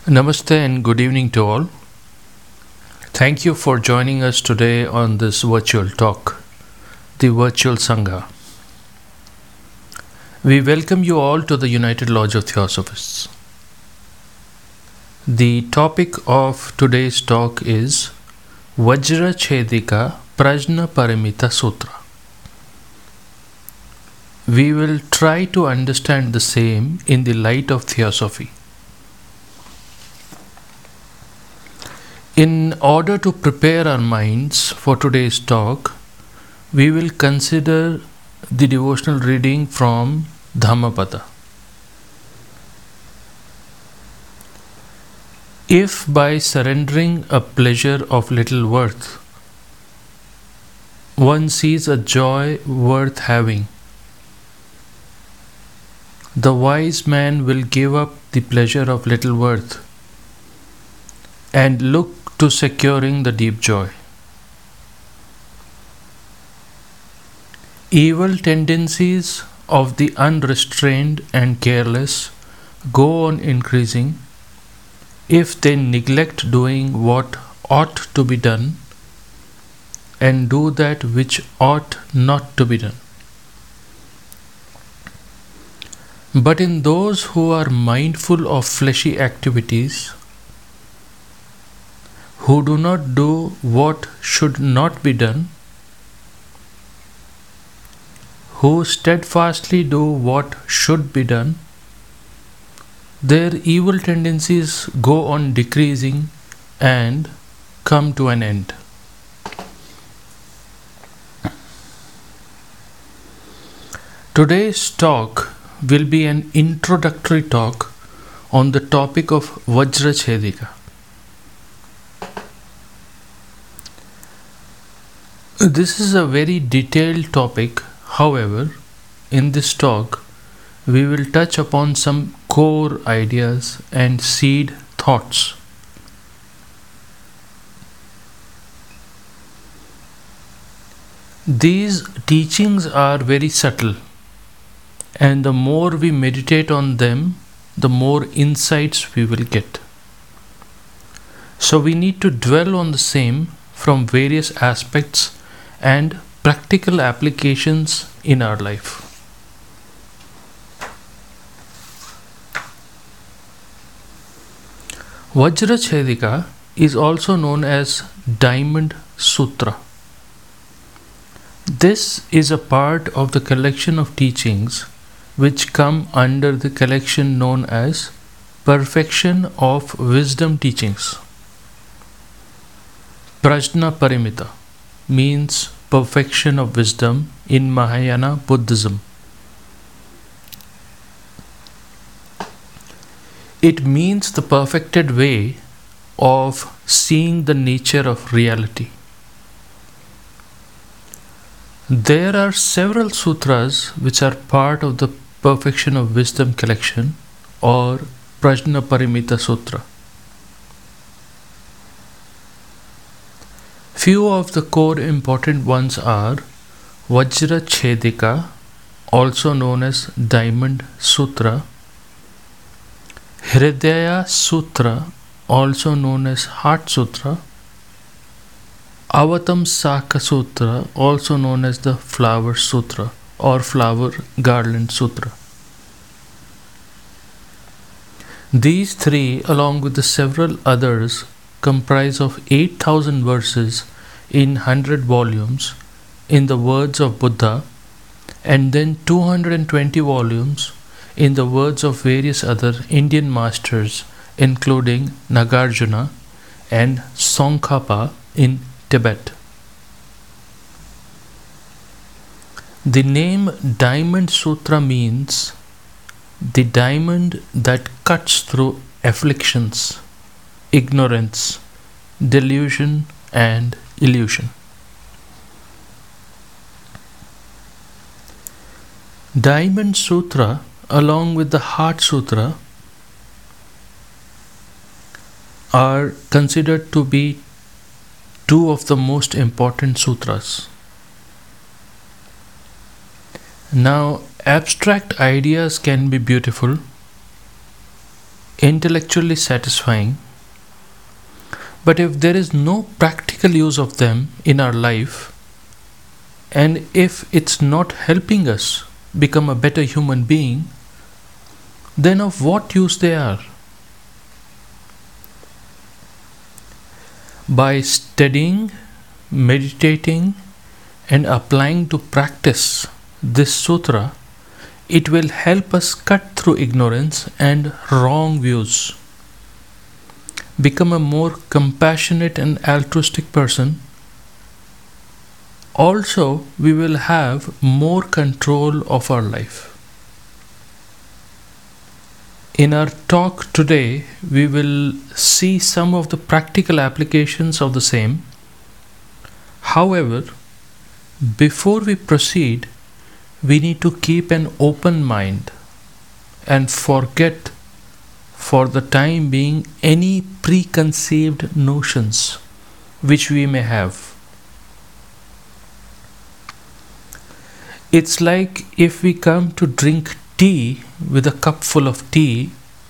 Namaste and good evening to all. Thank you for joining us today on this virtual talk, the Virtual Sangha. We welcome you all to the United Lodge of Theosophists. The topic of today's talk is Vajra Chedika Prajna Paramita Sutra. We will try to understand the same in the light of Theosophy. In order to prepare our minds for today's talk, we will consider the devotional reading from Dhammapada. If by surrendering a pleasure of little worth, one sees a joy worth having, the wise man will give up the pleasure of little worth and look to securing the deep joy. Evil tendencies of the unrestrained and careless go on increasing if they neglect doing what ought to be done and do that which ought not to be done. But in those who are mindful of fleshy activities, who do not do what should not be done, who steadfastly do what should be done, their evil tendencies go on decreasing and come to an end. Today's talk will be an introductory talk on the topic of Vajra Chedika. This is a very detailed topic. However, in this talk, we will touch upon some core ideas and seed thoughts. These teachings are very subtle, and the more we meditate on them, the more insights we will get. So we need to dwell on the same from various aspects and practical applications in our life. Vajra Chedika is also known as Diamond Sutra. This is a part of the collection of teachings which come under the collection known as Perfection of Wisdom Teachings. Prajna Paramita means perfection of wisdom in Mahayana Buddhism. It means the perfected way of seeing the nature of reality. There are several sutras which are part of the Perfection of Wisdom collection or Prajna Paramita Sutra. Few of the core important ones are Vajra Chedika, also known as Diamond Sutra, Hridaya Sutra, also known as Heart Sutra, Avatam Saka Sutra, also known as the Flower Sutra or Flower Garland Sutra. These three, along with the several others, comprise of 8,000 verses in 100 volumes in the words of Buddha, and then 220 volumes in the words of various other Indian masters, including Nagarjuna and Tsongkhapa in Tibet. The name Diamond Sutra means the diamond that cuts through afflictions, ignorance, delusion, and illusion. Diamond Sutra, along with the Heart Sutra, are considered to be two of the most important sutras. Now, abstract ideas can be beautiful. intellectually satisfying, but if there is no practical use of them in our life, and if it's not helping us become a better human being, then of what use they are? By studying, meditating, and applying to practice this sutra, it will help us cut through ignorance and wrong views, become a more compassionate and altruistic person. Also, we will have more control of our life. In our talk today, we will see some of the practical applications of the same. However, before we proceed, we need to keep an open mind and forget for the time being any preconceived notions which we may have. It's like if we come to drink tea with a cup full of tea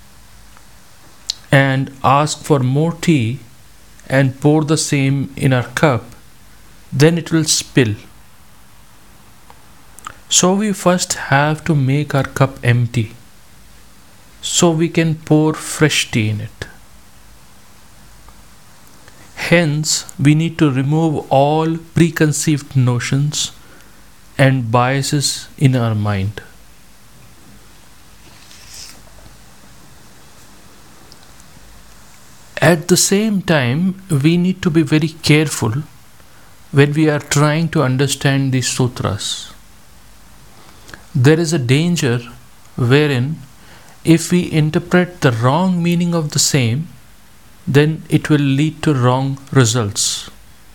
and ask for more tea and pour the same in our cup, then it will spill. So we first have to make our cup empty so we can pour fresh tea in it. Hence, we need to remove all preconceived notions and biases in our mind. At the same time, we need to be very careful when we are trying to understand these sutras. There is a danger wherein if we interpret the wrong meaning of the same, then it will lead to wrong results.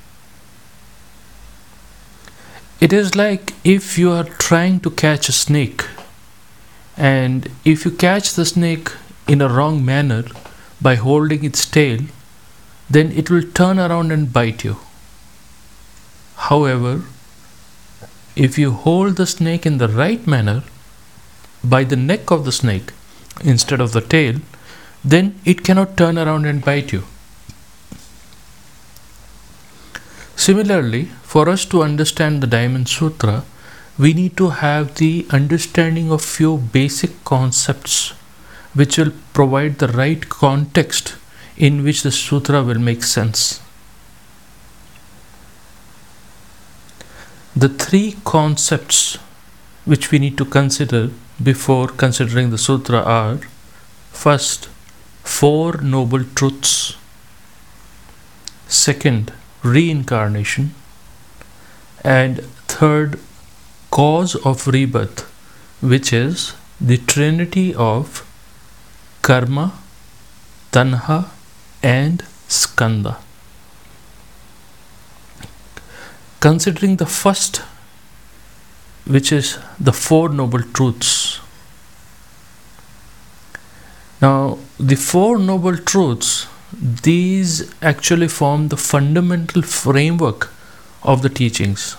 It is like if you are trying to catch a snake, and if you catch the snake in a wrong manner by holding its tail, then it will turn around and bite you. However, if you hold the snake in the right manner by the neck of the snake instead of the tail, then it cannot turn around and bite you. Similarly, for us to understand the Diamond Sutra, we need to have the understanding of few basic concepts which will provide the right context in which the sutra will make sense. The three concepts which we need to consider before considering the sutra are: first, Four Noble Truths; second, Reincarnation; and third, Cause of Rebirth, which is the trinity of Karma, Tanha, and Skanda. Considering the first, which is the Four Noble Truths. Now, the Four Noble Truths, these actually form the fundamental framework of the teachings.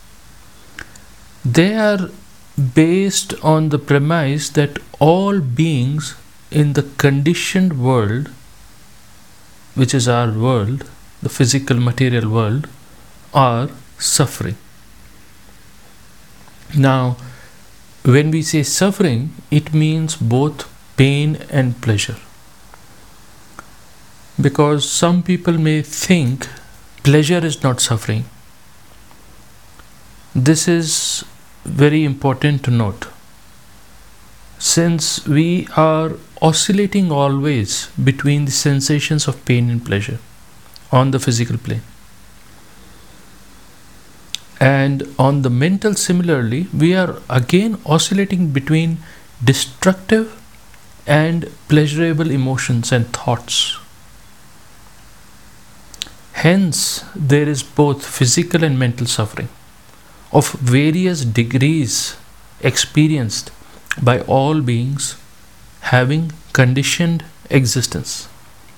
They are based on the premise that all beings in the conditioned world, which is our world, the physical material world, are suffering. Now, when we say suffering, it means both pain and pleasure. Because some people may think pleasure is not suffering. This is very important to note, since we are oscillating always between the sensations of pain and pleasure on the physical plane. And on the mental, similarly, we are again oscillating between destructive and pleasurable emotions and thoughts. Hence, there is both physical and mental suffering of various degrees experienced by all beings having conditioned existence.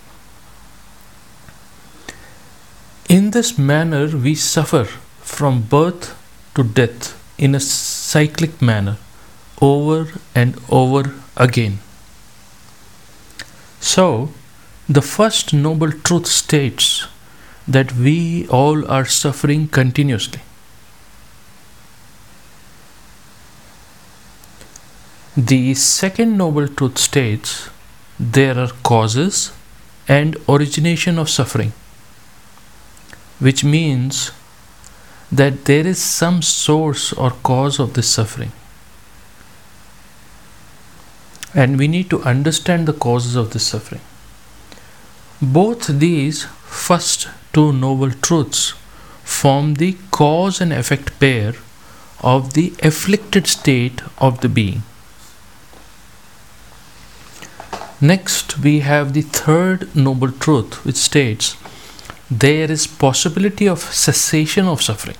In this manner, we suffer from birth to death in a cyclic manner over and over again. So, the first noble truth states that we all are suffering continuously. The second noble truth states there are causes and origination of suffering, which means that there is some source or cause of this suffering. And we need to understand the causes of this suffering. Both these first two noble truths form the cause and effect pair of the afflicted state of the being. Next, we have the third noble truth, which states there is possibility of cessation of suffering.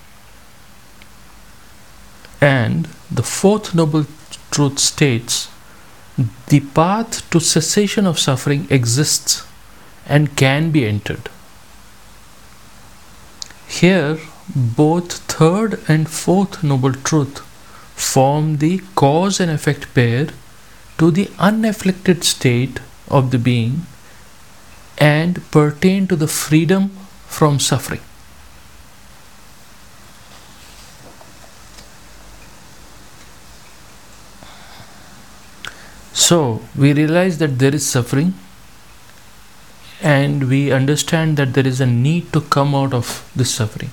And the fourth noble truth states the path to cessation of suffering exists and can be entered. Here, both third and fourth noble truth form the cause and effect pair to the unafflicted state of the being and pertain to the freedom from suffering. So, we realize that there is suffering and we understand that there is a need to come out of this suffering.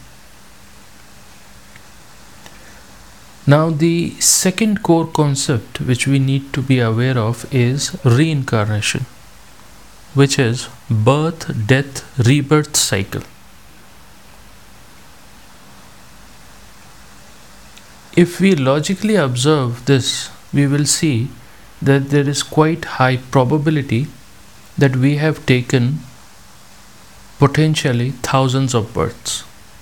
Now, the second core concept which we need to be aware of is reincarnation, which is birth, death, rebirth cycle. If we logically observe this, we will see that there is quite high probability that we have taken potentially thousands of births.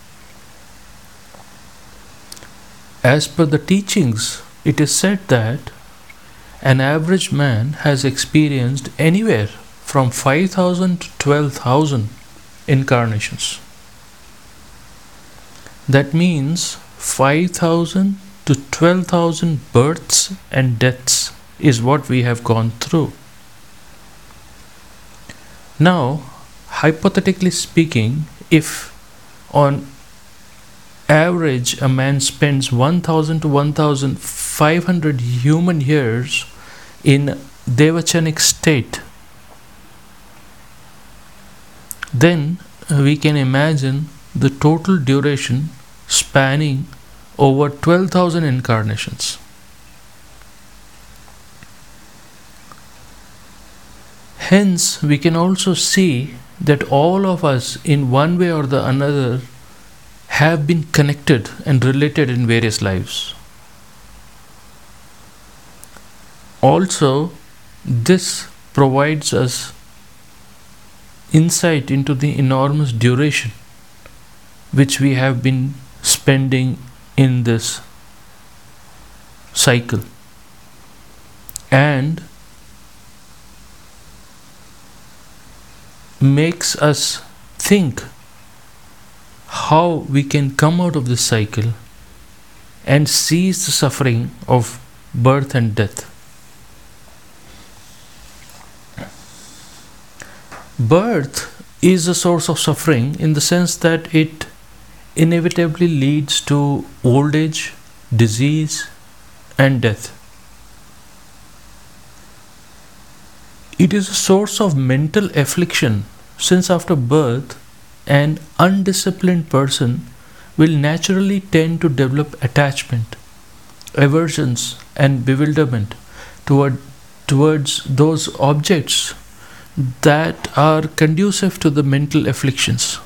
As per the teachings, it is said that an average man has experienced anywhere from 5,000 to 12,000 incarnations. That means 5,000 to 12,000 births and deaths is what we have gone through. Now, hypothetically speaking, if on average a man spends 1,000 to 1,500 human years in devachanic state, then we can imagine the total duration spanning over 12,000 incarnations. Hence, we can also see that all of us, in one way or the another, have been connected and related in various lives. Also, this provides us insight into the enormous duration which we have been spending in this cycle, and makes us think how we can come out of this cycle and cease the suffering of birth and death. Birth is a source of suffering in the sense that it inevitably leads to old age, disease, and death. It is a source of mental affliction since after birth, an undisciplined person will naturally tend to develop attachment, aversions, and bewilderment towards those objects that are conducive to the mental afflictions.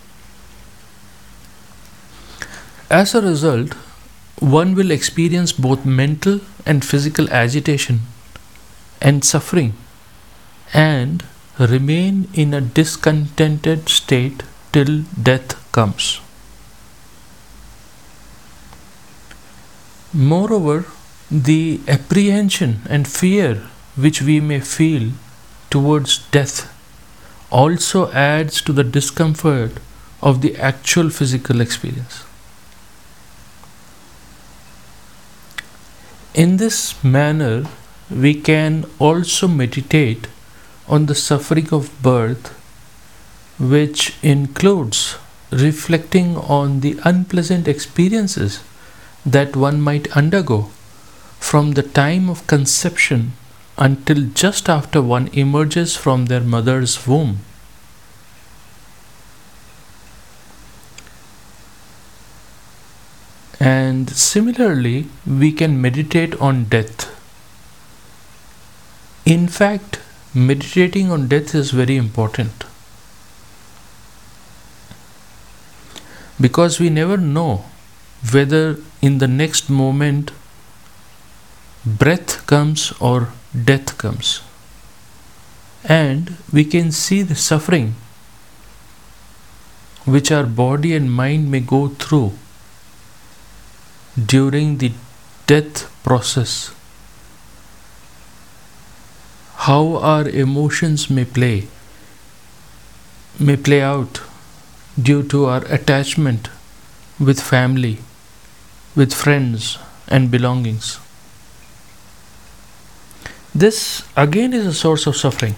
As a result, one will experience both mental and physical agitation and suffering and remain in a discontented state till death comes. Moreover, the apprehension and fear which we may feel towards death also adds to the discomfort of the actual physical experience. In this manner, we can also meditate on the suffering of birth, which includes reflecting on the unpleasant experiences that one might undergo from the time of conception until just after one emerges from their mother's womb. And similarly, we can meditate on death. In fact, meditating on death is very important because we never know whether in the next moment breath comes or death comes. And we can see the suffering which our body and mind may go through during the death process, how our emotions may play out due to our attachment with family, with friends and belongings. This again is a source of suffering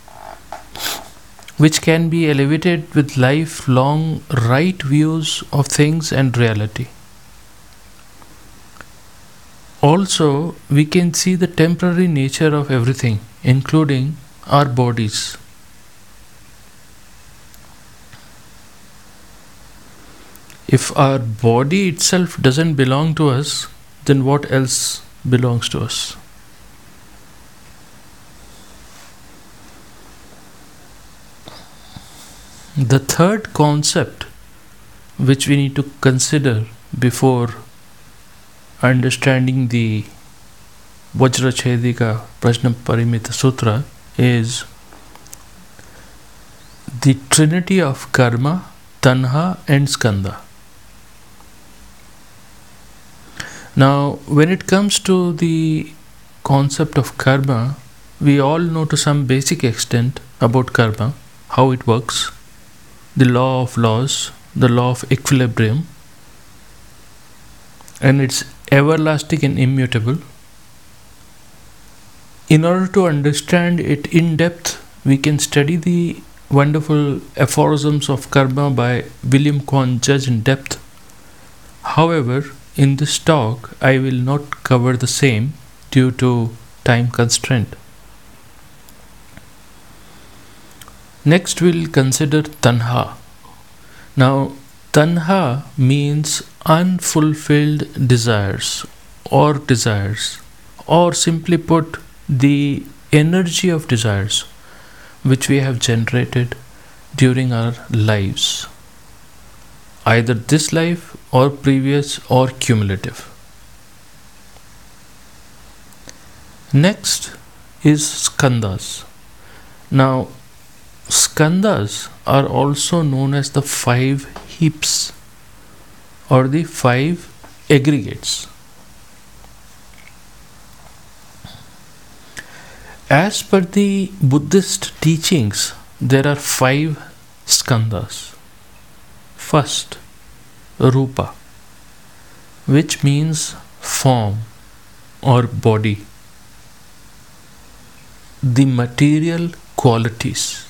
which can be elevated with lifelong right views of things and reality. Also, we can see the temporary nature of everything, including our bodies. If our body itself doesn't belong to us, then what else belongs to us? The third concept which we need to consider before understanding the Vajrachedika Prajna Parimita Sutra is the trinity of karma, tanha and skandha. Now, when it comes to the concept of karma, we all know to some basic extent about karma, how it works, the law of laws, the law of equilibrium, and it's everlasting and immutable. In order to understand it in depth, we can study the wonderful aphorisms of karma by William Quan Judge in depth. However, in this talk, I will not cover the same due to time constraint. Next, we'll consider tanha. Now, tanha means unfulfilled desires, or simply put, the energy of desires which we have generated during our lives, either this life or previous or cumulative. Next is skandhas. Now, skandhas are also known as the 5 heaps or the 5 aggregates. As per the Buddhist teachings, there are 5 skandhas. First, rupa, which means form or body, the material qualities.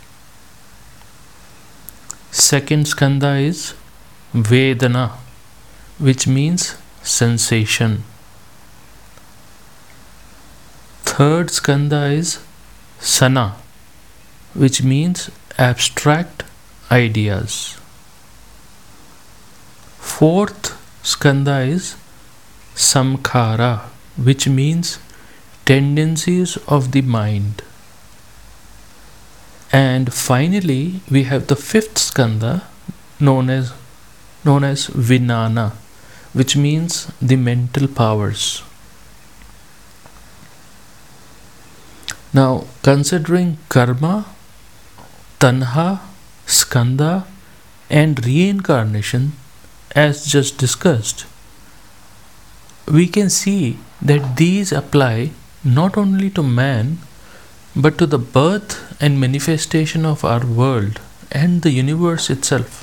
Second skandha is vedana, which means sensation. Third skandha is sana, which means abstract ideas. Fourth skandha is samkhara, which means tendencies of the mind. And finally, we have the 5th skandha known as Vijnana, which means the mental powers. Now, considering karma, tanha, skandha and reincarnation as just discussed, we can see that these apply not only to man but to the birth and manifestation of our world and the universe itself.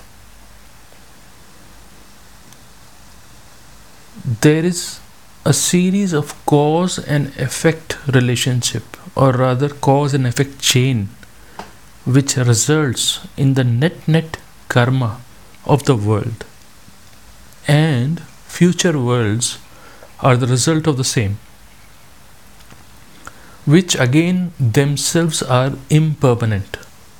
There is a series of cause and effect relationship or rather cause and effect chain, which results in the net karma of the world, and future worlds are the result of the same, which again themselves are impermanent.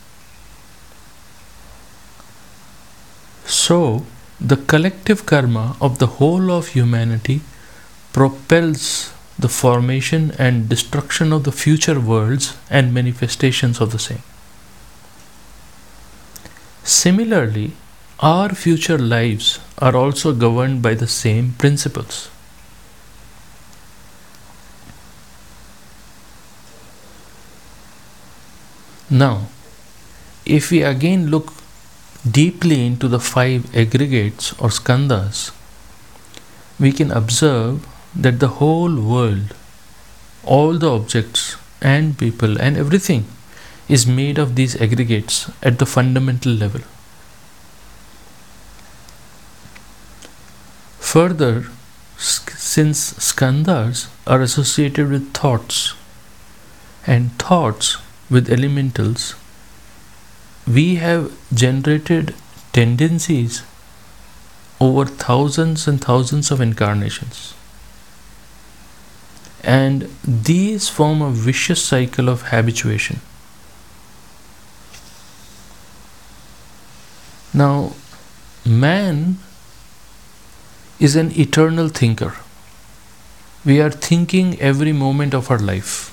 So, the collective karma of the whole of humanity propels the formation and destruction of the future worlds and manifestations of the same. Similarly, our future lives are also governed by the same principles. Now, if we again look deeply into the five aggregates or skandhas, we can observe that the whole world, all the objects and people and everything is made of these aggregates at the fundamental level. Further, since skandhas are associated with thoughts and thoughts with elementals, we have generated tendencies over thousands and thousands of incarnations. And these form a vicious cycle of habituation. Now, man is an eternal thinker. We are thinking every moment of our life.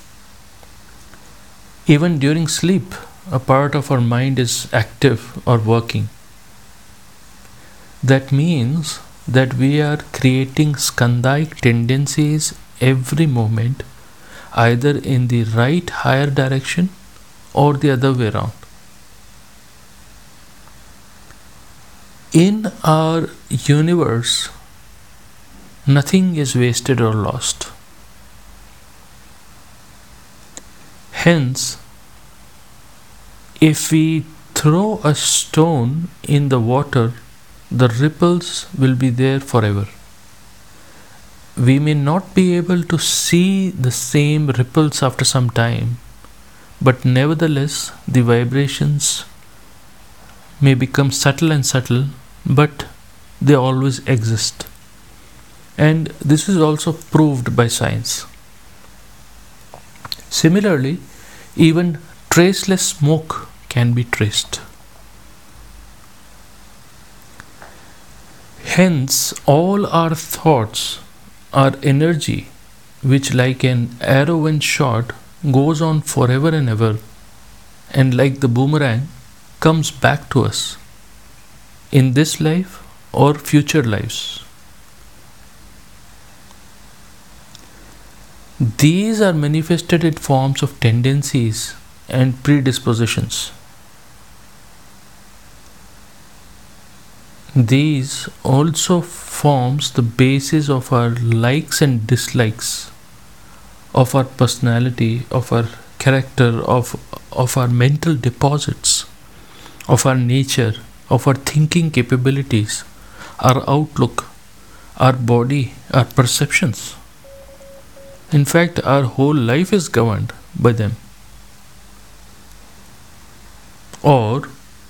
Even during sleep, a part of our mind is active or working. That means that we are creating skandhaic tendencies every moment, either in the right higher direction or the other way around. In our universe, nothing is wasted or lost. Hence, if we throw a stone in the water, the ripples will be there forever. We may not be able to see the same ripples after some time, but nevertheless, the vibrations may become subtle and subtle, but they always exist. And this is also proved by science. Similarly, even traceless smoke can be traced. Hence, all our thoughts are energy which, like an arrow when shot, goes on forever and ever, and like the boomerang, comes back to us in this life or future lives. These are manifested in forms of tendencies and predispositions. These also forms the basis of our likes and dislikes, of our personality, of our character, of our mental deposits, of our nature, of our thinking capabilities, our outlook, our body, our perceptions. In fact, our whole life is governed by them. Or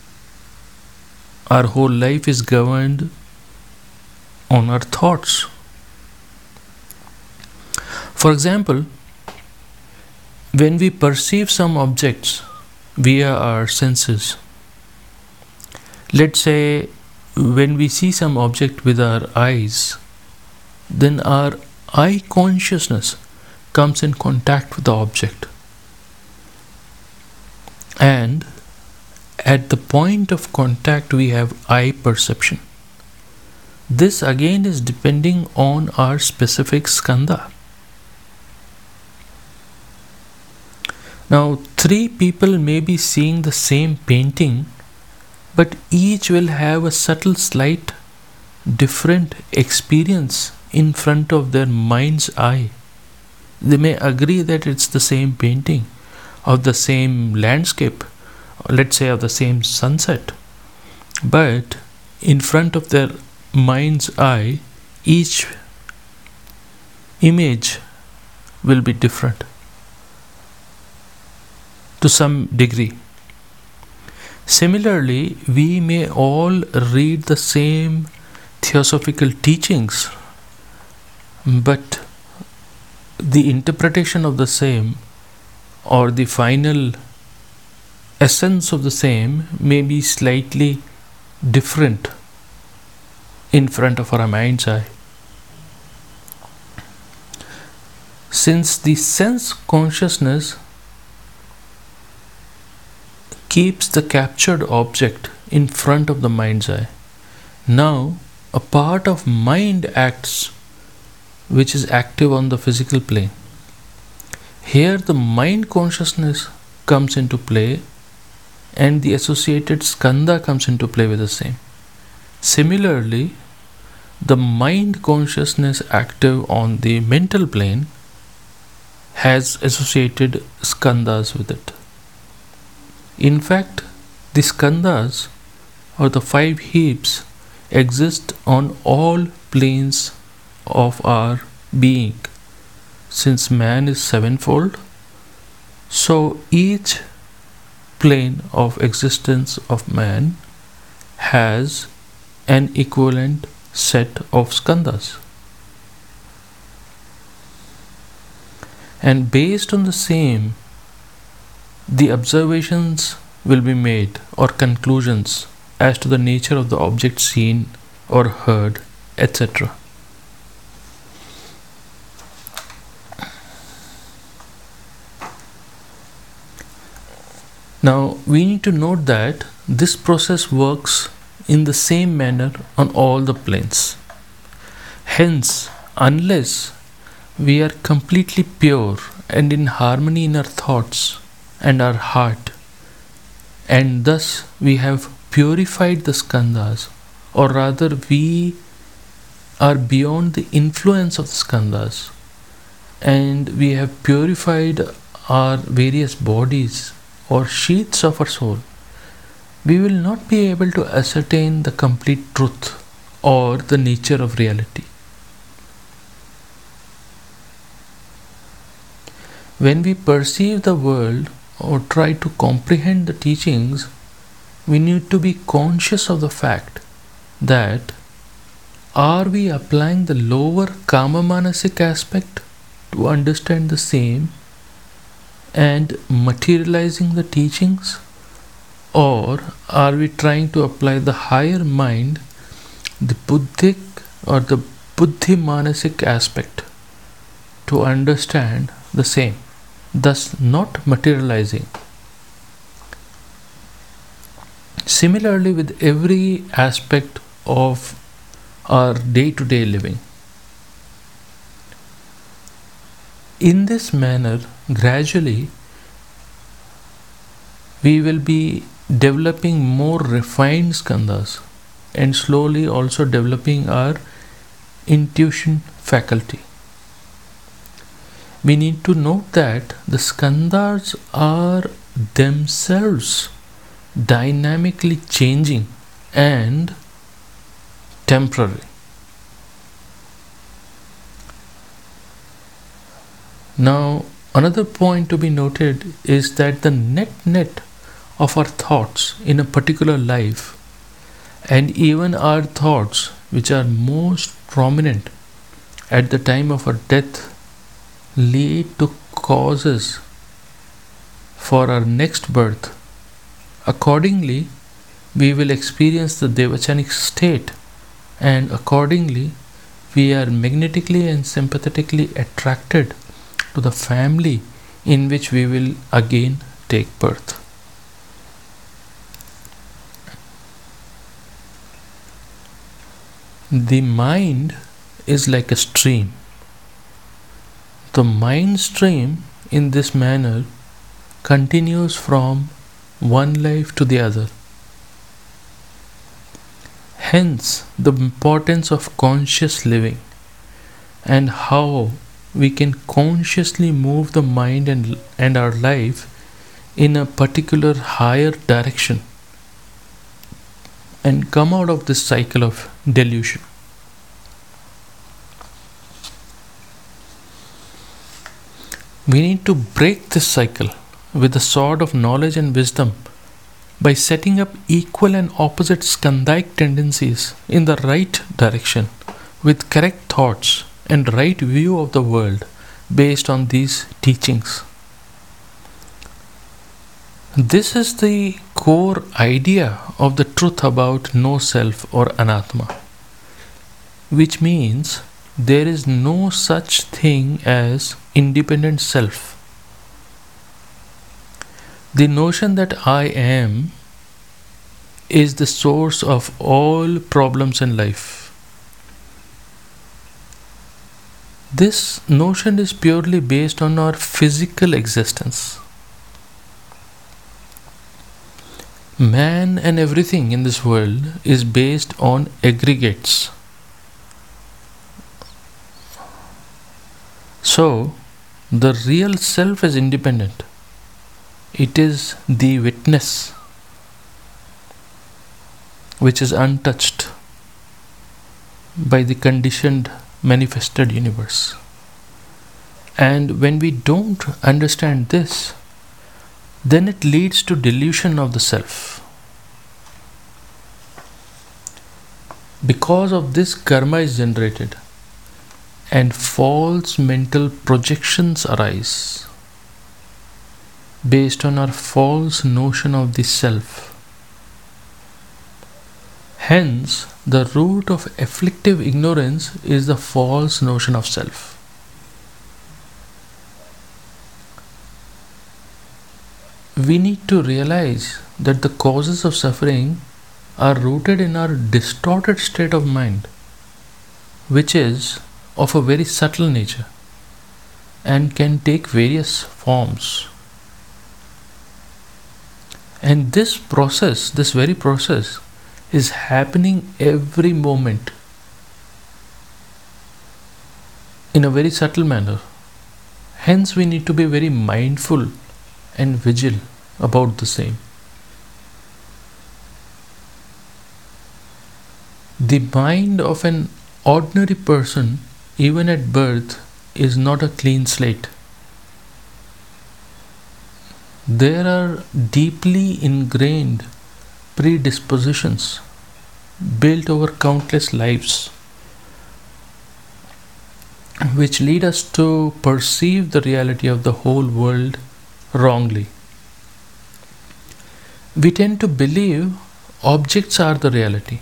our whole life is governed on our thoughts. For example, when we perceive some objects via our senses, let's say when we see some object with our eyes, then our eye consciousness comes in contact with the object. And at the point of contact, we have eye perception. This again is depending on our specific skandha. Now, three people may be seeing the same painting, but each will have a subtle, slight, different experience in front of their mind's eye. They may agree that it's the same painting of the same landscape, let's say of the same sunset, but in front of their mind's eye, each image will be different. to some degree. Similarly, we may all read the same theosophical teachings, but the interpretation of the same or the final essence of the same may be slightly different in front of our mind's eye. Since the sense consciousness keeps the captured object in front of the mind's eye, now a part of mind acts which is active on the physical plane. Here the mind consciousness comes into play and the associated skandha comes into play with the same. Similarly, the mind consciousness active on the mental plane has associated skandhas with it. In fact, the skandhas or the 5 heaps exist on all planes of our being. Since man is sevenfold, so each plane of existence of man has an equivalent set of skandhas. And based on the same, the observations will be made or conclusions as to the nature of the object seen or heard, etc. Now, we need to note that this process works in the same manner on all the planes. Hence, unless we are completely pure and in harmony in our thoughts and our heart, and thus we have purified the skandhas, or rather we are beyond the influence of the skandhas, and we have purified our various bodies or sheaths of our soul, we will not be able to ascertain the complete truth or the nature of reality. When we perceive the world or try to comprehend the teachings, we need to be conscious of the fact that are we applying the lower kama manasik aspect to understand the same and materializing the teachings, or are we trying to apply the higher mind, the buddhic or the buddhi manasik aspect to understand the same, thus not materializing. Similarly, with every aspect of our day-to-day living. In this manner, gradually, we will be developing more refined skandhas and slowly also developing our intuition faculty. We need to note that the skandhas are themselves dynamically changing and temporary. Now, another point to be noted is that the net of our thoughts in a particular life, and even our thoughts which are most prominent at the time of our death, lead to causes for our next birth. Accordingly, we will experience the devachanic state, and accordingly, we are magnetically and sympathetically attracted to the family in which we will again take birth. The mind is like a stream. The mind stream in this manner continues from one life to the other. Hence, the importance of conscious living and how we can consciously move the mind and our life in a particular higher direction and come out of this cycle of delusion. We need to break this cycle with the sword of knowledge and wisdom by setting up equal and opposite skandhaic tendencies in the right direction with correct thoughts and right view of the world based on these teachings. This is the core idea of the truth about no self or anatma, which means there is no such thing as independent self. The notion that I am is the source of all problems in life. This notion is purely based on our physical existence. Man and everything in this world is based on aggregates. So, the real self is independent. It is the witness which is untouched by the conditioned manifested universe. And when we don't understand this, then it leads to delusion of the self. Because of this, karma is generated and false mental projections arise based on our false notion of the self. Hence, the root of afflictive ignorance is the false notion of self. We need to realize that the causes of suffering are rooted in our distorted state of mind, which is of a very subtle nature and can take various forms. And this very process, is happening every moment in a very subtle manner. Hence, we need to be very mindful and vigilant about the same. The mind of an ordinary person, even at birth, is not a clean slate. There are deeply ingrained predispositions built over countless lives, which lead us to perceive the reality of the whole world wrongly. We tend to believe objects are the reality.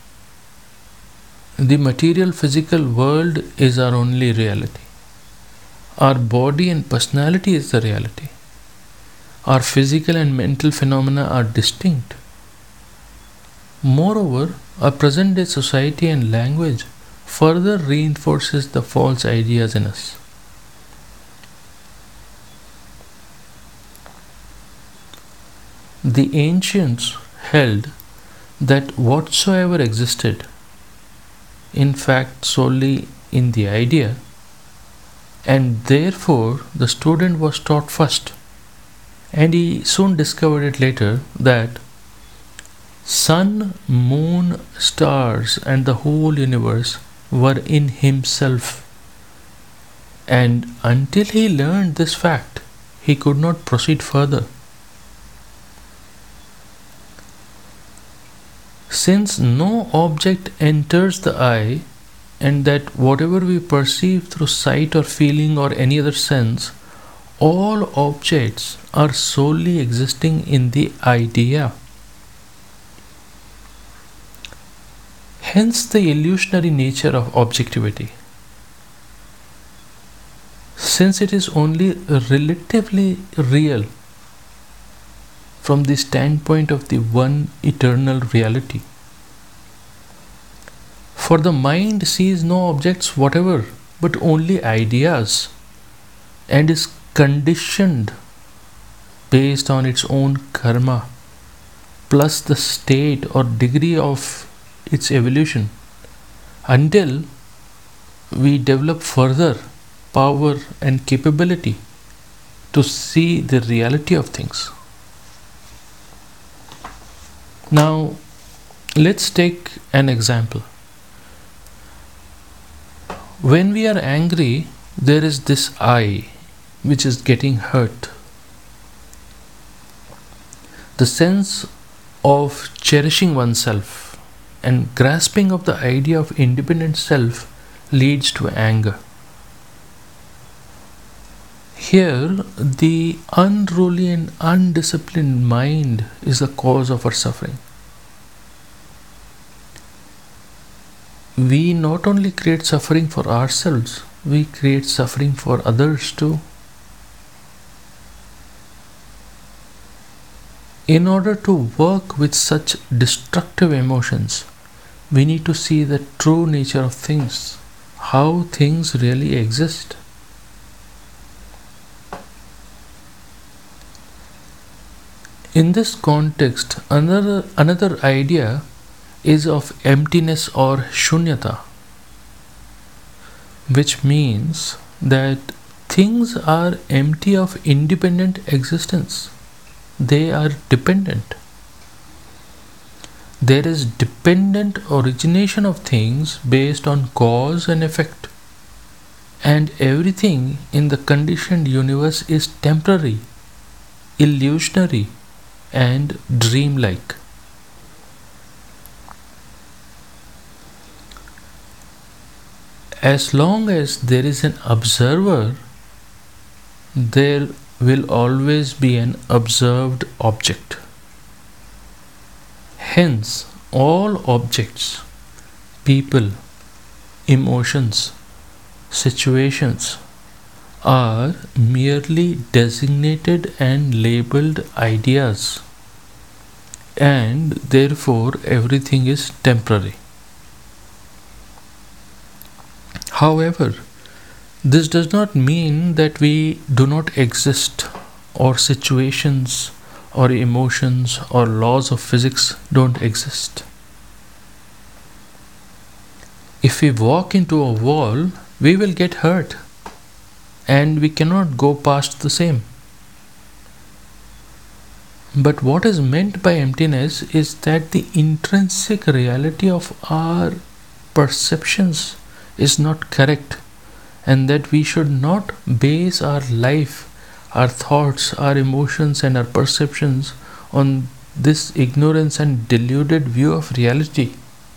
The material physical world is our only reality. Our body and personality is the reality. Our physical and mental phenomena are distinct. Moreover, our present day society and language further reinforces the false ideas in us. The ancients held that whatsoever existed, in fact solely in the idea, and therefore the student was taught first, and he soon discovered it later, that sun, moon, stars, and the whole universe were in himself. And until he learned this fact, he could not proceed further. Since no object enters the eye, and that whatever we perceive through sight or feeling or any other sense, all objects are solely existing in the idea. Hence the illusionary nature of objectivity. Since it is only relatively real from the standpoint of the one eternal reality. For the mind sees no objects whatever, but only ideas, and is conditioned based on its own karma, plus the state or degree of its evolution, until we develop further power and capability to see the reality of things. Now, let's take an example. When we are angry, there is this I which is getting hurt. The sense of cherishing oneself and grasping of the idea of independent self leads to anger. Here, the unruly and undisciplined mind is the cause of our suffering. We not only create suffering for ourselves, we create suffering for others too. In order to work with such destructive emotions, we need to see the true nature of things, how things really exist. In this context, another idea is of emptiness or shunyata, which means that things are empty of independent existence. They are dependent. There is dependent origination of things based on cause and effect, and everything in the conditioned universe is temporary, illusionary, and dreamlike. As long as there is an observer, there will always be an observed object. Hence, all objects, people, emotions, situations are merely designated and labeled ideas, and therefore everything is temporary. However, this does not mean that we do not exist, or situations, or emotions, or laws of physics don't exist. If we walk into a wall, we will get hurt, and we cannot go past the same. But what is meant by emptiness is that the intrinsic reality of our perceptions is not correct, and that we should not base our life, our thoughts, our emotions, and our perceptions on this ignorance and deluded view of reality.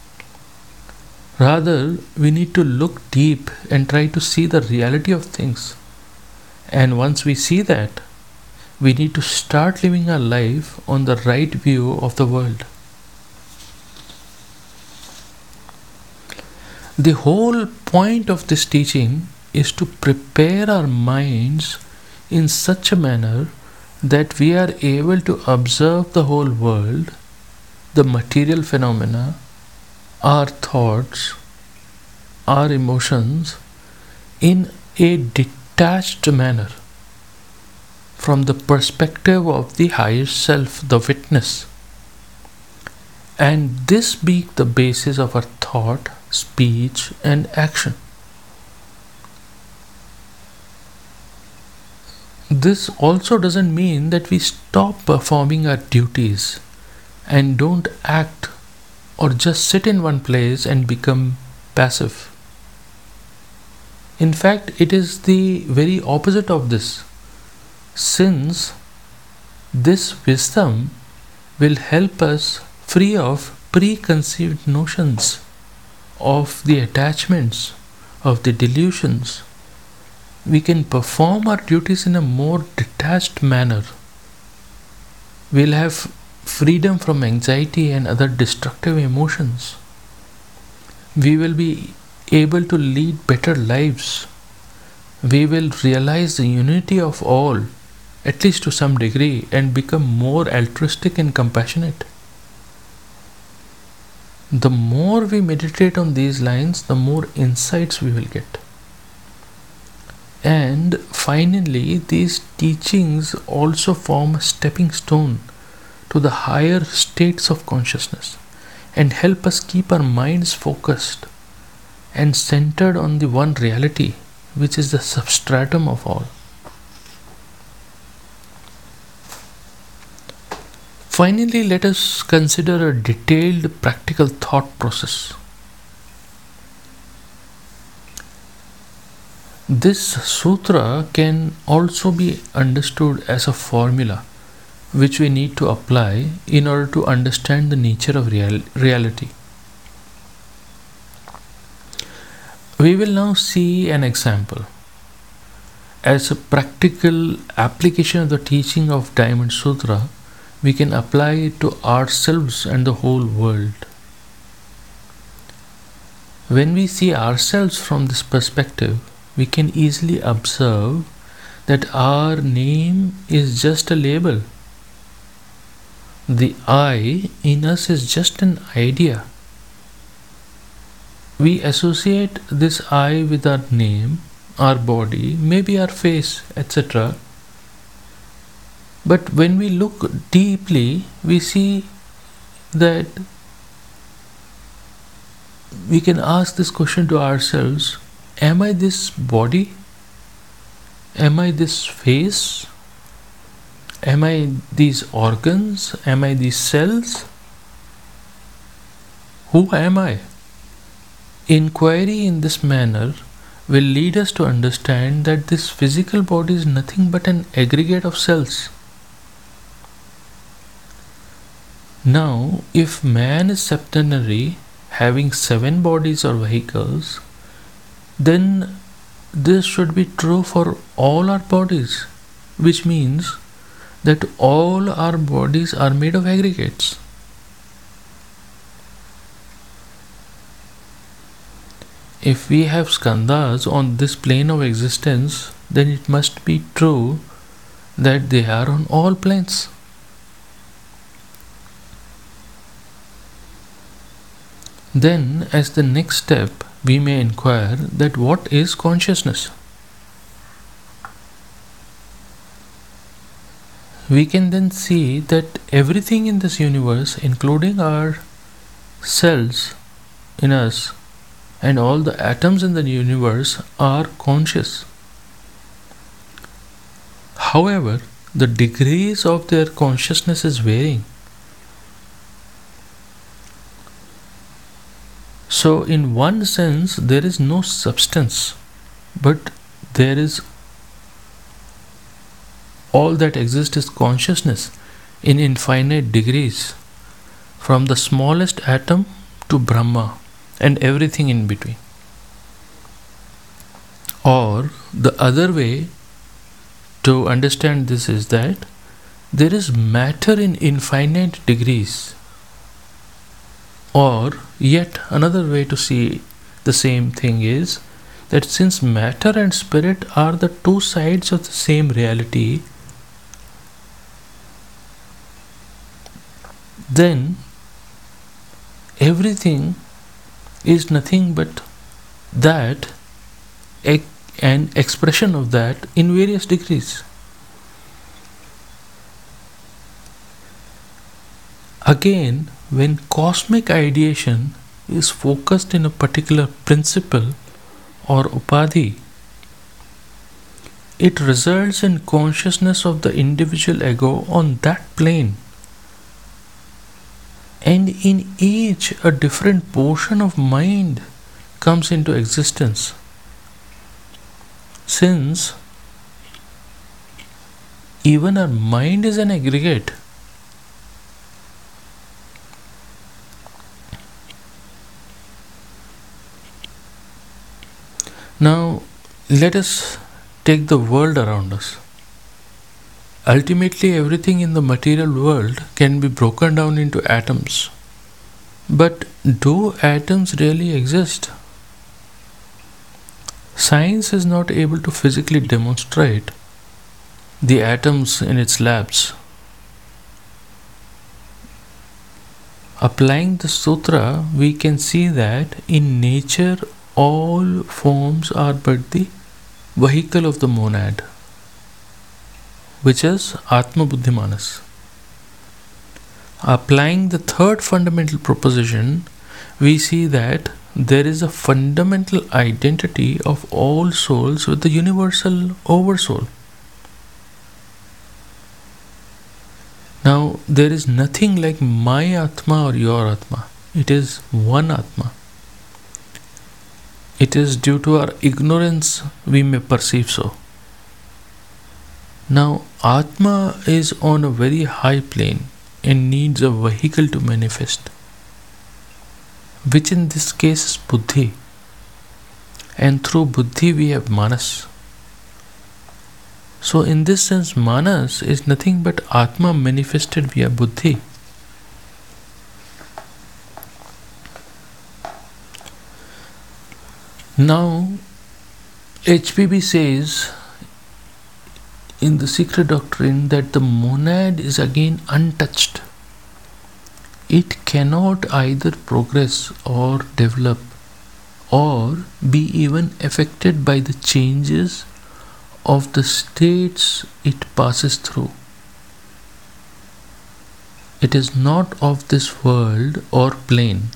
Rather, we need to look deep and try to see the reality of things. And once we see that, we need to start living our life on the right view of the world. The whole point of this teaching is to prepare our minds in such a manner that we are able to observe the whole world, the material phenomena, our thoughts, our emotions in a detached manner from the perspective of the higher self, the witness. And this be the basis of our thought, speech, and action. This also doesn't mean that we stop performing our duties and don't act or just sit in one place and become passive. In fact, it is the very opposite of this, since this wisdom will help us free of preconceived notions, of the attachments, of the delusions. We can perform our duties in a more detached manner. We'll have freedom from anxiety and other destructive emotions. We will be able to lead better lives. We will realize the unity of all, at least to some degree, and become more altruistic and compassionate. The more we meditate on these lines, the more insights we will get. And finally, these teachings also form a stepping stone to the higher states of consciousness and help us keep our minds focused and centered on the one reality, which is the substratum of all. Finally, let us consider a detailed practical thought process. This sutra can also be understood as a formula which we need to apply in order to understand the nature of reality. We will now see an example. As a practical application of the teaching of Diamond Sutra, we can apply it to ourselves and the whole world. When we see ourselves from this perspective, we can easily observe that our name is just a label. The I in us is just an idea. We associate this I with our name, our body, maybe our face, etc. But when we look deeply, we see that we can ask this question to ourselves: am I this body? Am I this face? Am I these organs? Am I these cells? Who am I? Inquiry in this manner will lead us to understand that this physical body is nothing but an aggregate of cells. Now, if man is septenary, having 7 bodies or vehicles, then this should be true for all our bodies, which means that all our bodies are made of aggregates. If we have skandhas on this plane of existence, then it must be true that they are on all planes. Then, as the next step, we may inquire that what is consciousness? We can then see that everything in this universe, including our cells in us and all the atoms in the universe, are conscious. However, the degrees of their consciousness is varying. So, in one sense, there is no substance, but there is all that exists is consciousness in infinite degrees, from the smallest atom to Brahma and everything in between. Or the other way to understand this is that there is matter in infinite degrees. Or yet another way to see the same thing is that since matter and spirit are the two sides of the same reality, then everything is nothing but that, an expression of that in various degrees. Again, when cosmic ideation is focused in a particular principle or upadhi, it results in consciousness of the individual ego on that plane. And in each, a different portion of mind comes into existence. Since even our mind is an aggregate, now let us take the world around us. Ultimately, everything in the material world can be broken down into atoms. But do atoms really exist? Science is not able to physically demonstrate the atoms in its labs. Applying the sutra, we can see that in nature all forms are but the vehicle of the monad, which is Atma Buddhi Manas. Applying the third fundamental proposition, we see that there is a fundamental identity of all souls with the universal Oversoul. Now, there is nothing like my Atma or your Atma. It is one Atma. It is due to our ignorance we may perceive so. Now, Atma is on a very high plane and needs a vehicle to manifest, which in this case is Buddhi. And through Buddhi we have Manas. So, in this sense, Manas is nothing but Atma manifested via Buddhi. Now, HPB says in the Secret Doctrine that the monad is again untouched. It cannot either progress or develop or be even affected by the changes of the states it passes through. It is not of this world or plane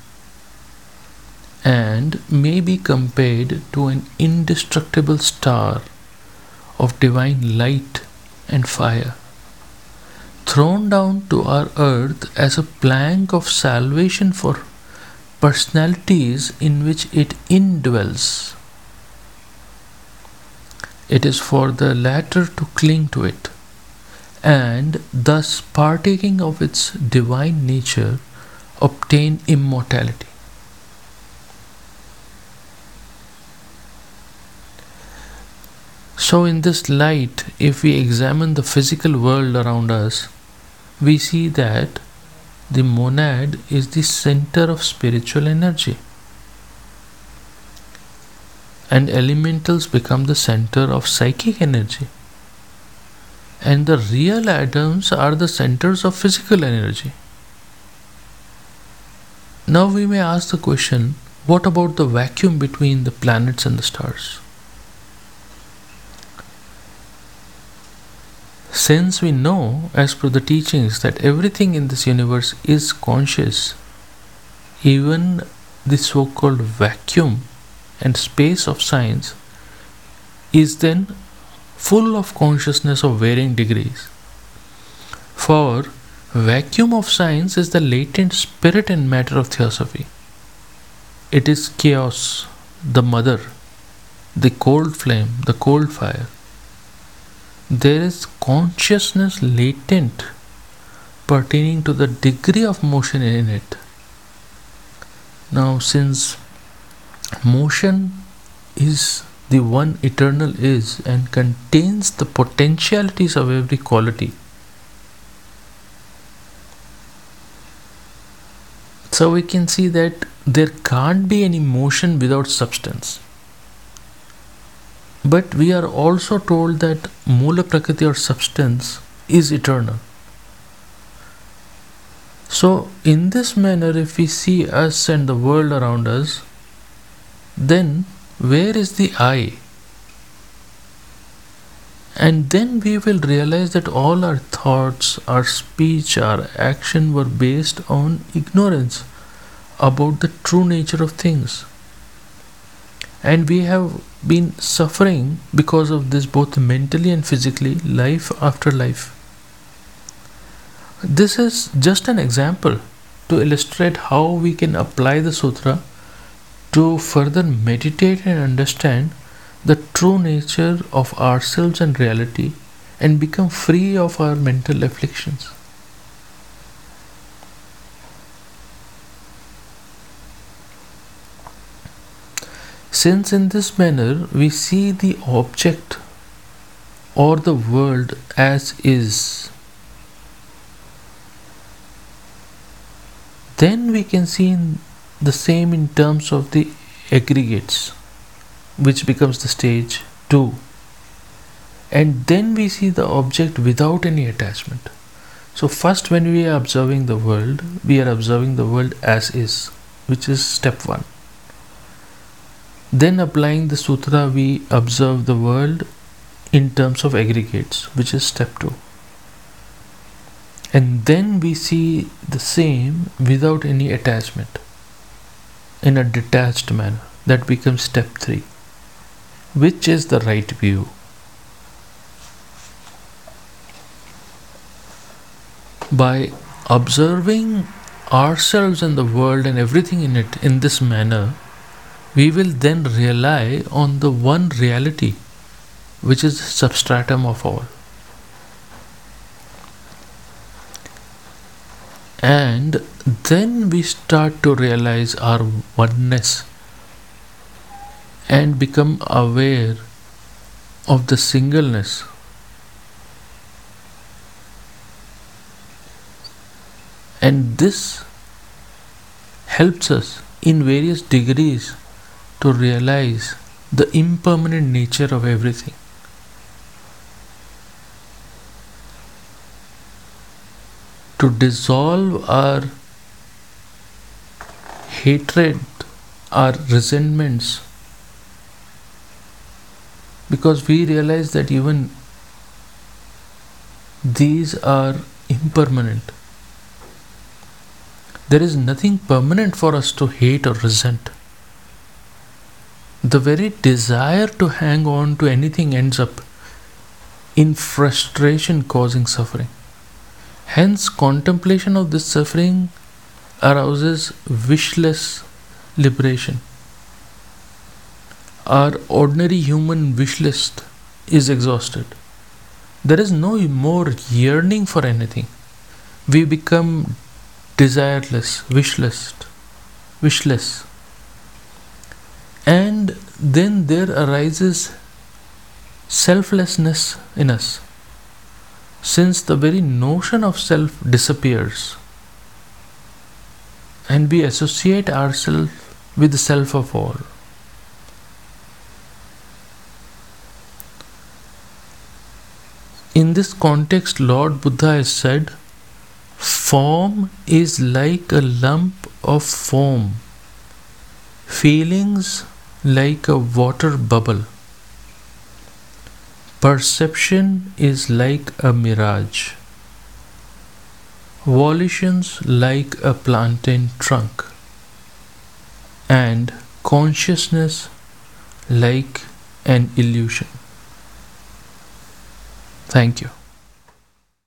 and may be compared to an indestructible star of divine light and fire, thrown down to our earth as a plank of salvation for personalities in which it indwells. It is for the latter to cling to it, and thus partaking of its divine nature, obtain immortality. So, in this light, if we examine the physical world around us, we see that the monad is the center of spiritual energy, and elementals become the center of psychic energy, and the real atoms are the centers of physical energy. Now, we may ask the question, what about the vacuum between the planets and the stars? Since we know, as per the teachings, that everything in this universe is conscious, even the so called vacuum and space of science is then full of consciousness of varying degrees. For vacuum of science is the latent spirit and matter of theosophy. It is chaos, the mother, the cold flame, the cold fire. There is consciousness latent pertaining to the degree of motion in it. Now, since motion is the one eternal is and contains the potentialities of every quality, so we can see that there can't be any motion without substance. But we are also told that Mula Prakriti or substance is eternal. So, in this manner, if we see us and the world around us, then where is the I? And then we will realize that all our thoughts, our speech, our action were based on ignorance about the true nature of things. And we have been suffering because of this, both mentally and physically, life after life. This is just an example to illustrate how we can apply the sutra to further meditate and understand the true nature of ourselves and reality and become free of our mental afflictions. Since in this manner we see the object or the world as is, then we can see the same in terms of the aggregates, which becomes the stage 2. And then we see the object without any attachment. So first, when we are observing the world, we are observing the world as is, which is step 1. Then applying the sutra, we observe the world in terms of aggregates, which is step 2. And then we see the same without any attachment, in a detached manner. That becomes step 3, which is the right view. By observing ourselves and the world and everything in it in this manner, we will then rely on the one reality, which is the substratum of all. And then we start to realize our oneness and become aware of the singleness. And this helps us in various degrees to realize the impermanent nature of everything. To dissolve our hatred, our resentments, because we realize that even these are impermanent. There is nothing permanent for us to hate or resent. The very desire to hang on to anything ends up in frustration causing suffering. Hence, contemplation of this suffering arouses wishless liberation. Our ordinary human wish list is exhausted. There is no more yearning for anything. We become desireless, wishless. And then there arises selflessness in us, since the very notion of self disappears and we associate ourselves with the self of all. In this context, Lord Buddha has said, form is like a lump of foam, feelings like a water bubble, perception is like a mirage, volitions like a plantain trunk, and consciousness like an illusion. Thank you.